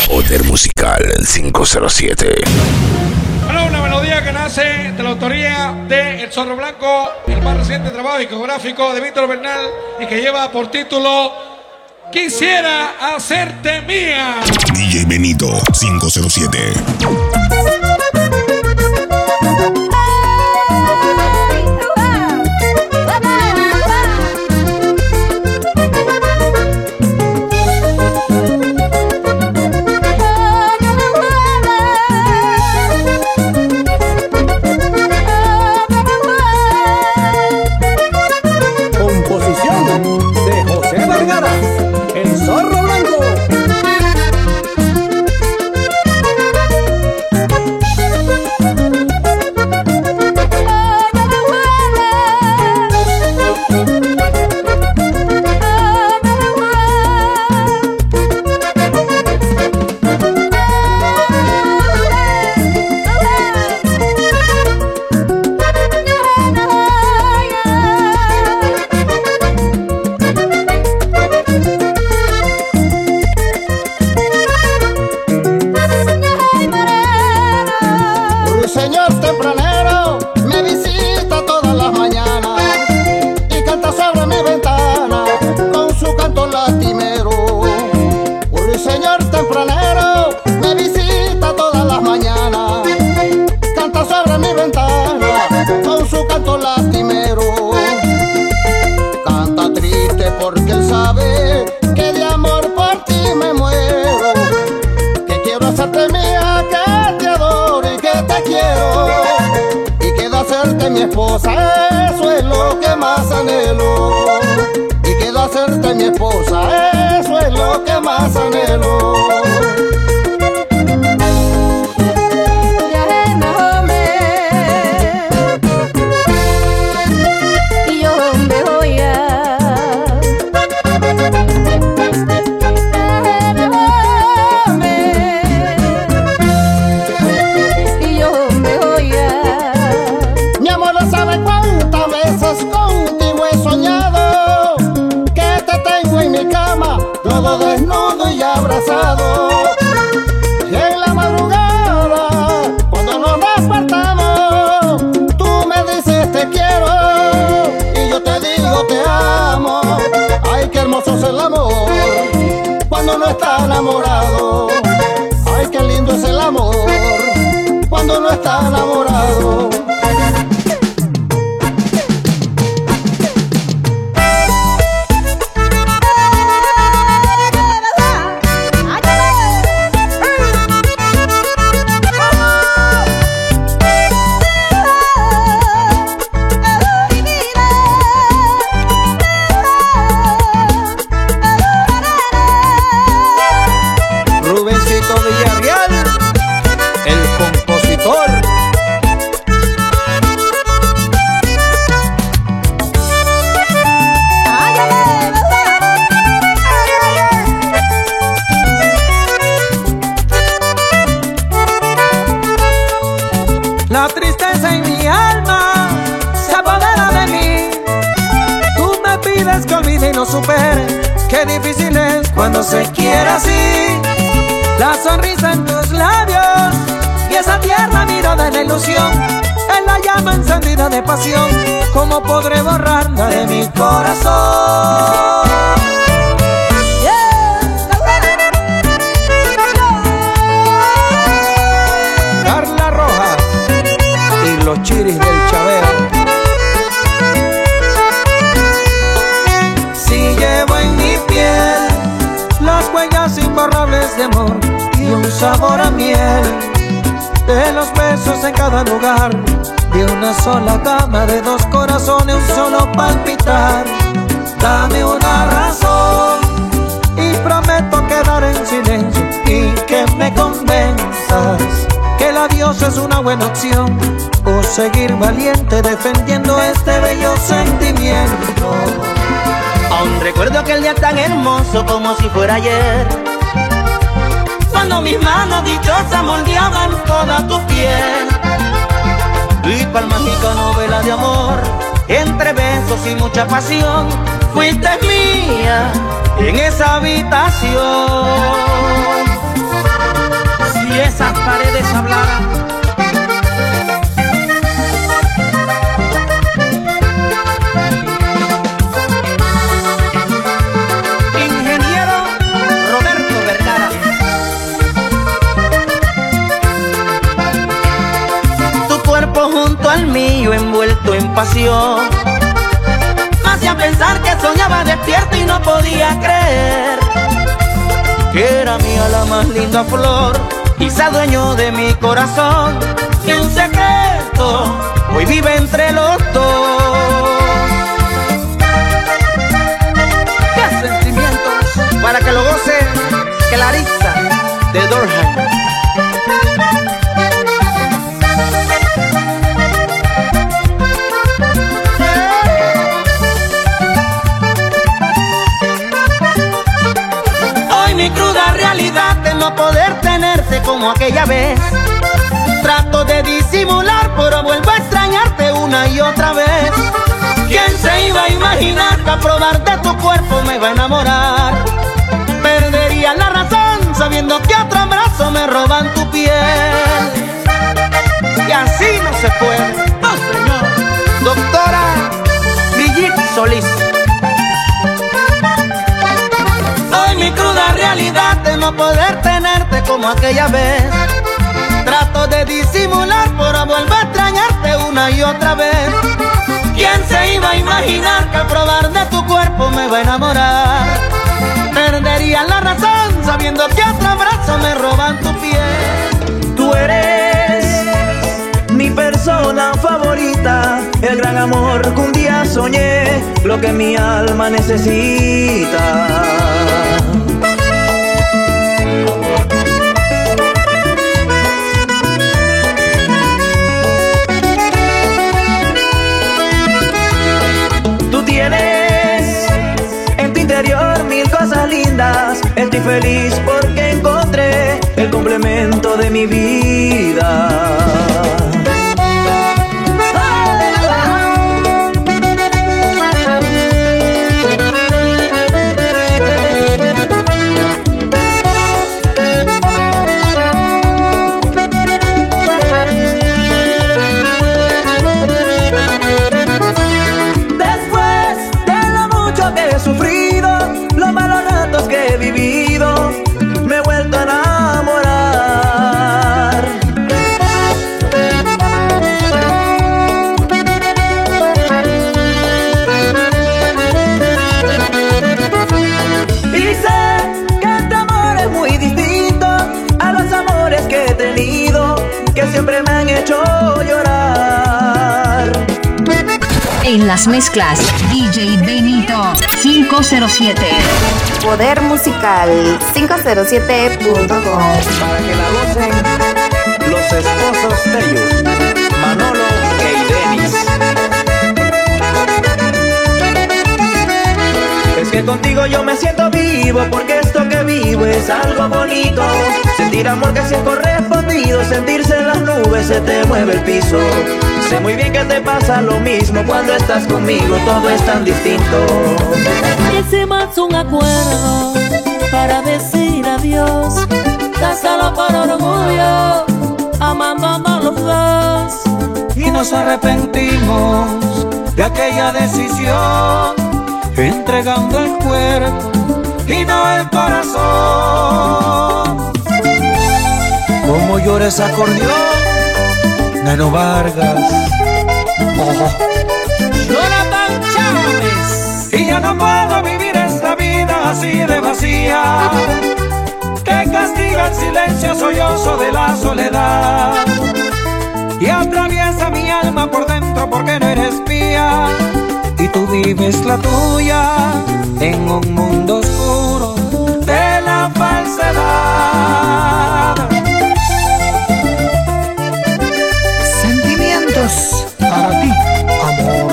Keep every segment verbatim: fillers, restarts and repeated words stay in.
Poder Musical cinco cero siete. Bueno, una melodía que nace de la autoría de El Zorro Blanco, el más reciente trabajo discográfico de Víctor Bernal, y que lleva por título Quisiera Hacerte Mía. D J Benito cinco cero siete. Porque él sabe que de amor por ti me muero, que quiero hacerte mía, que te adoro y que te quiero, y quiero hacerte mi esposa, eso es lo que más anhelo, y quiero hacerte mi esposa, eso es lo que más anhelo. Todo desnudo y abrazado, y en la madrugada cuando nos despertamos tú me dices te quiero y yo te digo te amo. Ay, qué hermoso es el amor cuando no está enamorado. Ay, qué lindo es el amor cuando no está enamorado. La tristeza en mi alma se apodera de mí. Tú me pides que olvide y no supere. Qué difícil es cuando se quiere así. La sonrisa en tus labios y esa tierna mirada en la ilusión, en la llama encendida de pasión. ¿Cómo podré borrarla de mi corazón? Los chiris del chaveo. Si llevo en mi piel las huellas imborrables de amor y un sabor a miel de los besos en cada lugar, de una sola cama, de dos corazones, un solo palpitar. Dame una razón y prometo quedar en silencio y que me convenzas que el adiós es una buena opción, o seguir valiente defendiendo este bello sentimiento. Aún recuerdo aquel día tan hermoso como si fuera ayer, cuando mis manos dichosas moldeaban toda tu piel. Y cual mágica novela de amor, entre besos y mucha pasión, fuiste mía en esa habitación. paredes hablaran. Ingeniero Roberto Vergara. Tu cuerpo junto al mío envuelto en pasión me hacía pensar que soñaba despierto y no podía creer que era mía la más linda flor, quizá dueño de mi corazón, y un secreto hoy vive entre los dos. ¡Qué sentimientos! Para que lo goce Clarissa de Dorheim. Mi cruda realidad de no poder tenerte como aquella vez. Trato de disimular, pero vuelvo a extrañarte una y otra vez. ¿Quién se iba a imaginar que a probar de tu cuerpo me va a enamorar? Perdería la razón sabiendo que otro abrazo me roban tu piel. Y así no se puede. ¡Oh, señor! Doctora Brigitte Solís. Hoy mi cruda realidad de no poder tenerte como aquella vez. Trato de disimular, pero vuelvo a extrañarte una y otra vez. ¿Quién se iba a imaginar que al probar de tu cuerpo me va a enamorar? Perdería la razón sabiendo que otro abrazo me roban tu piel. Tú eres mi persona favorita, el gran amor que un día soñé, lo que mi alma necesita. Tú tienes en tu interior mil cosas lindas, estoy feliz porque encontré el complemento de mi vida. Siempre me han hecho llorar. En las mezclas, D J Benito cinco cero siete. Poder Musical cinco cero siete punto com. Para que la gocen los esposos de ellos, Manolo y Denis. Es que contigo yo me siento vivo, porque esto que vivo es algo bonito. Sentir amor que sea correspondido, sentirse en las nubes, se te mueve el piso. Sé muy bien que te pasa lo mismo cuando estás conmigo, todo es tan distinto. Hicimos un acuerdo para decir adiós, casalo por orgullo, amándonos los dos. Y nos arrepentimos de aquella decisión, entregando el cuerpo y no el corazón. Como llora ese acordeón, Neno Vargas. Oh. Jonathan Chávez. Y ya no puedo vivir esta vida así de vacía, que castiga el silencio sollozo de la soledad y atraviesa mi alma por dentro porque no eres mía. Y tú vives la tuya en un mundo oscuro de la falsedad. Sentimientos para ti, amor.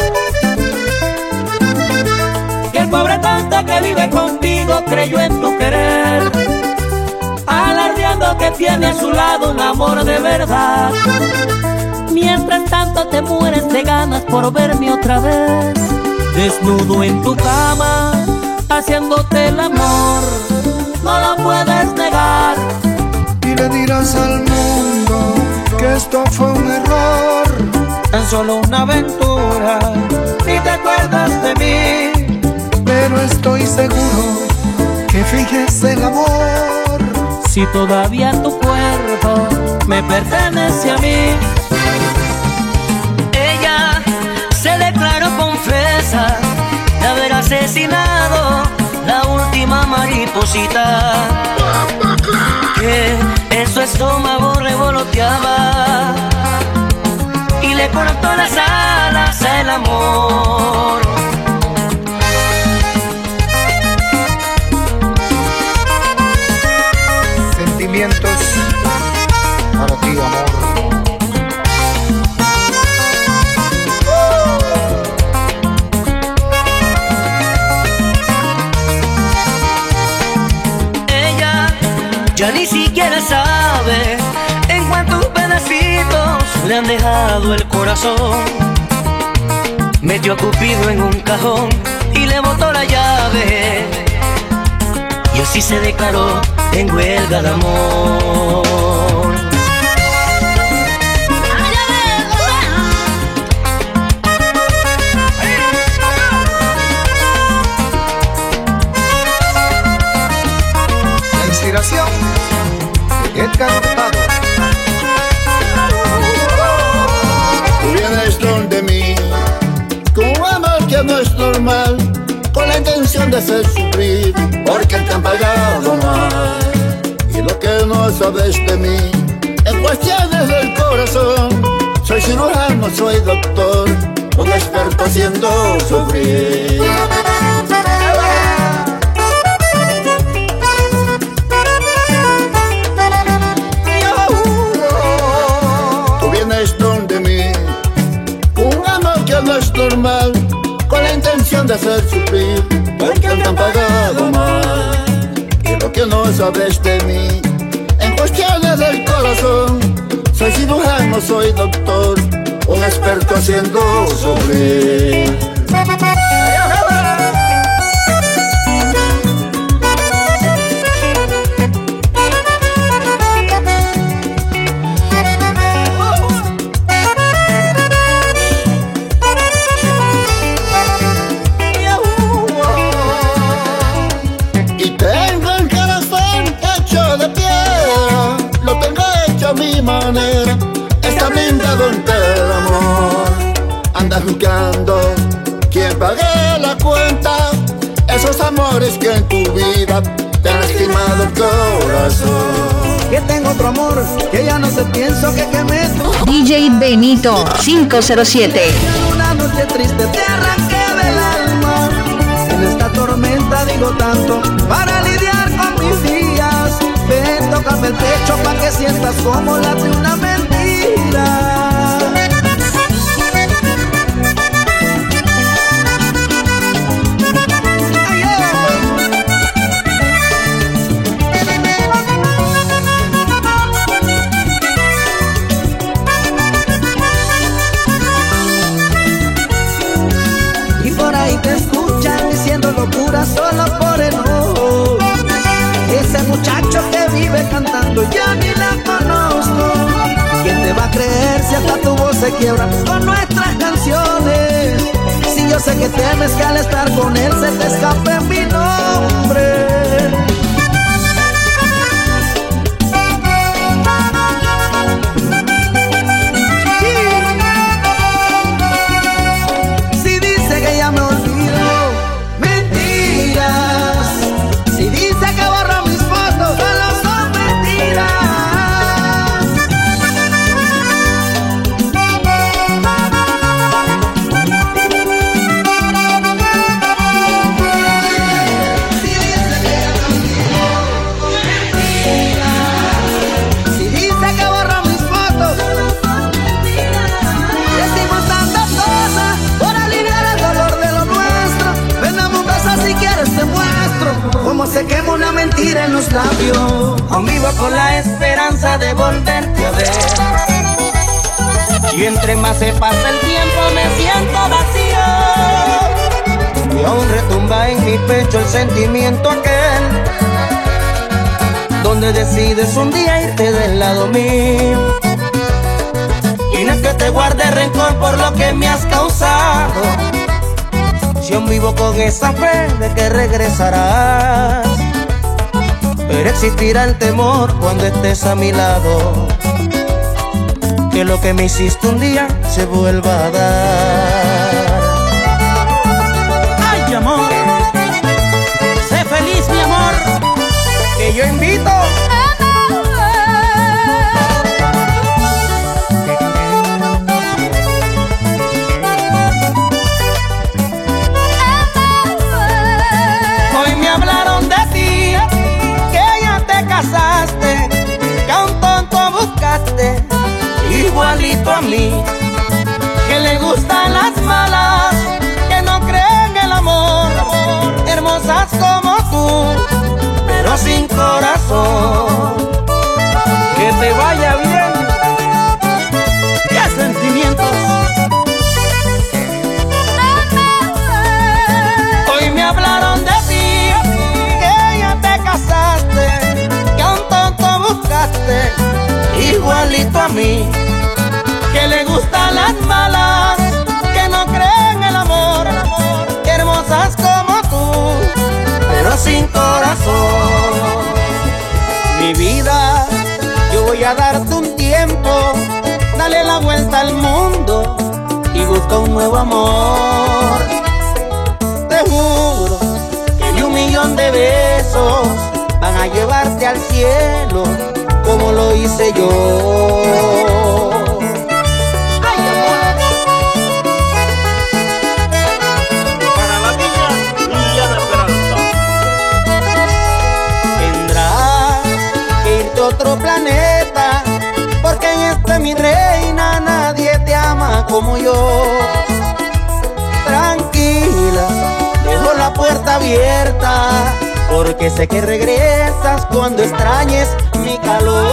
Que el pobre tonto que vive contigo creyó en tu querer, alardeando que tiene a su lado un amor de verdad. Mientras tanto te mueres de ganas por verme otra vez, desnudo en tu cama, haciéndote el amor. No lo puedes negar. Y le dirás al esto fue un error, tan solo una aventura, ni te acuerdas de mí, pero estoy seguro que finges el amor. Si todavía tu cuerpo me pertenece a mí. Ella se declaró confesa de haber asesinado la última mariposita, que en su estómago revoloteaba y le cortó las alas al amor. Sentimientos para ti, amor. Ya ni siquiera sabe en cuántos pedacitos le han dejado el corazón. Metió a Cupido en un cajón y le botó la llave, y así se declaró en huelga de amor. La inspiración de Edgar Hurtado. Tú vienes donde mí con un amor que no es normal, con la intención de hacer sufrir, porque te han pagado mal. Y lo que no sabes de mí, en cuestiones del corazón, soy cirujano, soy doctor, un experto haciendo sufrir. No es normal, con la intención de hacer sufrir, porque te han pagado mal. Y lo que no sabes de mí, en cuestiones del corazón, soy cirujano, soy doctor, un experto haciendo sufrir. Manera, está blindado ante el amor. Andas buscando quien pague la cuenta, esos amores que en tu vida te han lastimado el corazón. Que tengo otro amor, que ya no sé, pienso que quemé tu D J Benito cinco cero siete. Una noche triste te arranqué del alma, en esta tormenta digo tanto para lidiar con mis días. Ven, tócame el pecho pa' que sientas como late una mentira. Y por ahí te escuchan diciendo locura solo por enojo. Ese muchacho que vive cantando ya ni la conozco. ¿Quién te va a creer si hasta tu voz se quiebra con nuestras canciones? Si yo sé que temes que al estar con él se te escape mi nombre. Si dice que ya me olvido, mentiras. Si dice que borro mis fotos, solo son mentiras. Si dice que ya me olvido, mentiras. Si dice que borro mis fotos, solo son mentiras. Decimos tantas cosas por aliviar el dolor de lo nuestro. Ven, dame un beso si quieres, te muestro cómo se quema una mentira en los labios. Aún vivo con la esperanza de volverte a ver, y entre más se pasa el tiempo me siento vacío, y aún retumba en mi pecho el sentimiento aquel, donde decides un día irte del lado mío. te guarde rencor por lo que me has causado. Si aún vivo con esa fe de que regresarás, pero existirá el temor cuando estés a mi lado, que lo que me hiciste un día se vuelva a dar. Ay, amor, sé feliz, mi amor, que yo invito. Hoy me hablaron de ti, que ya te casaste, que a un tonto buscaste igualito a mí, que le gustan las malas, que no creen en el amor, hermosas como tú, pero sin corazón. Que te vaya bien, qué sentimientos. Hoy me hablaron de ti, que ya te casaste, que a un tonto buscaste igualito a mí, que le gustan las malas, que no creen el amor, hermosas como tú, pero sin corazón. Mi vida, yo voy a darte un tiempo, dale la vuelta al mundo y busca un nuevo amor. Te juro que ni un millón de besos van a llevarte al cielo como lo hice yo. Para la niña Liliana Peralta. Tendrás que irte a otro planeta, porque en este, mi reina, nadie te ama como yo. Tranquila, dejo la puerta abierta, porque sé que regresas cuando extrañes mi calor.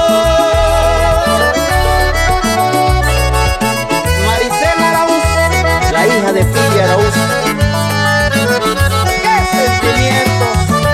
Maricela Araúz, la hija de Pili Araúz. ¡Qué sentimientos!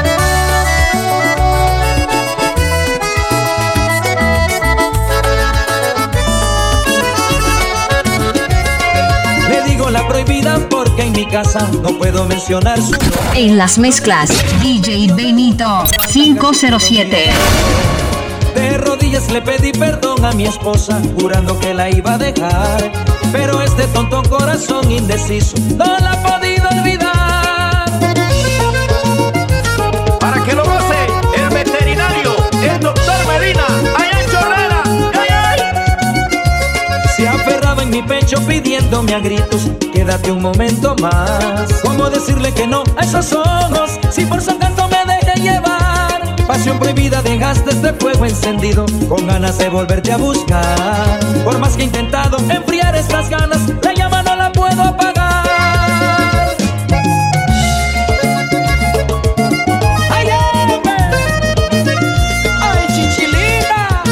Le digo la prohibida porque en mi casa no puedo mencionar su nombre. En las mezclas, D J Benito cinco cero siete. De rodillas le pedí perdón a mi esposa, jurando que la iba a dejar, pero este tonto corazón indeciso no la ha podido olvidar. Para que lo goce el veterinario, el doctor Medina, allá en Chorrera. ¡Ay, ay! Se aferraba en mi pecho pidiéndome a gritos, quédate un momento más. ¿Cómo decirle que no a esos ojos si por su encanto me dejé llevar? Pasión prohibida, dejaste este fuego encendido, con ganas de volverte a buscar. Por más que he intentado enfriar estas ganas, la llama no la puedo apagar. ¡Ay, hombre! ¡Ay, chichilina!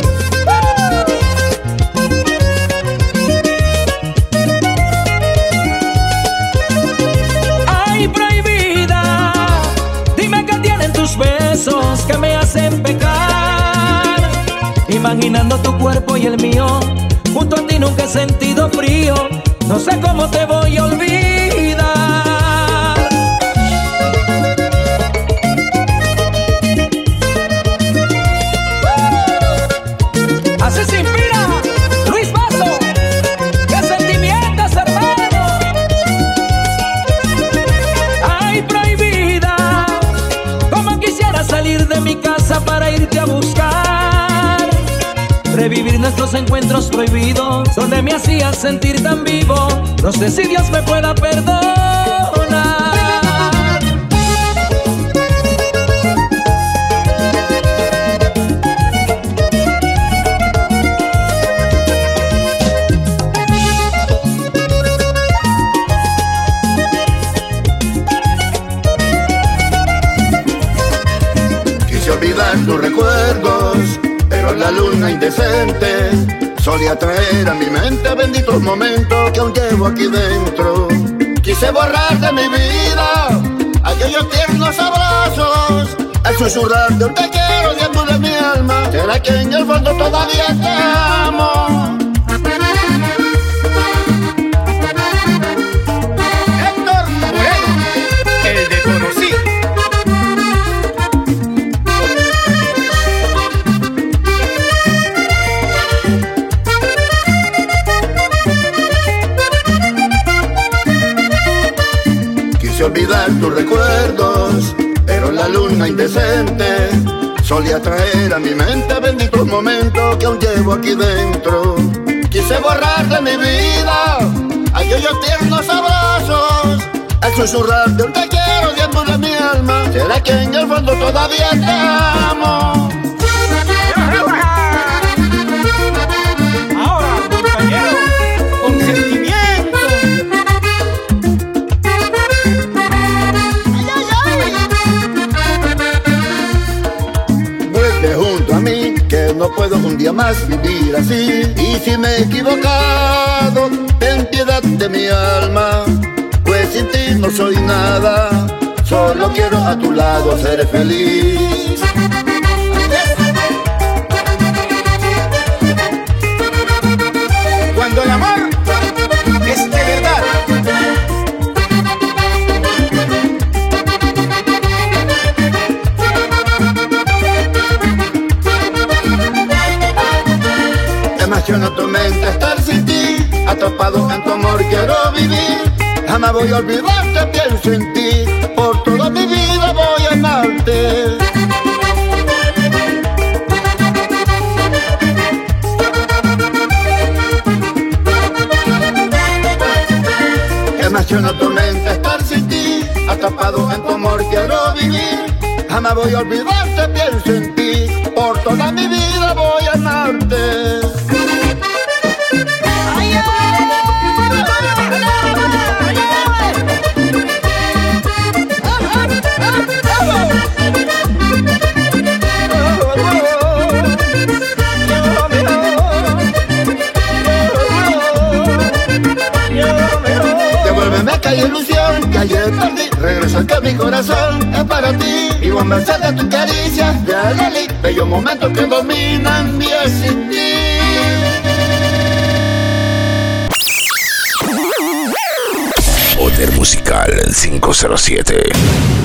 ¡Ay, prohibida! Dime qué tienen tus besos que me hacen pecar. Imaginando tu cuerpo y el mío, junto a ti nunca he sentido frío. No sé cómo te voy a olvidar. Así se inspira Luis Vaso. ¡Qué sentimientos, hermano! Ay, prohibida, como quisiera salir de mi casa para irte a buscar, revivir nuestros encuentros prohibidos, donde me hacías sentir tan vivo. No sé si Dios me pueda perdonar. Quise olvidar tus recuerdos, pero la luna indecente solía traer a mi mente benditos momentos que aún llevo aquí dentro. Quise borrar de mi vida aquellos tiernos abrazos, el susurrar de un te quiero dentro de mi alma. Será que en el fondo todavía te amo. luna indecente solía traer a mi mente benditos momentos que aún llevo aquí dentro. Quise borrar de mi vida aquellos tiernos abrazos, el susurrar de un te quiero dentro de mi alma. ¿Será que en el fondo todavía te amo? Ahora, compañero, con sentimiento. Vuelve junto a mí, que no puedo un día más vivir así. Y si me he equivocado, ten piedad de mi alma, pues sin ti no soy nada. Solo quiero a tu lado ser feliz. Cuando el amor es de verdad. Emociona tu mente estar sin ti, atrapado en tu amor quiero vivir. Jamás voy a olvidarte, pienso en ti, por toda mi vida voy a amarte. Emociona tu mente estar sin ti, atrapado en tu amor quiero vivir. Jamás voy a olvidarte, pienso en ti, por toda mi vida voy a amarte. Devuélveme que hay ilusión, que ayer perdí. Regresa que mi corazón es para ti. Vivo a merced de tus caricias, de Lali, bellos momentos que dominan mi existir. Poder Musical cinco cero siete.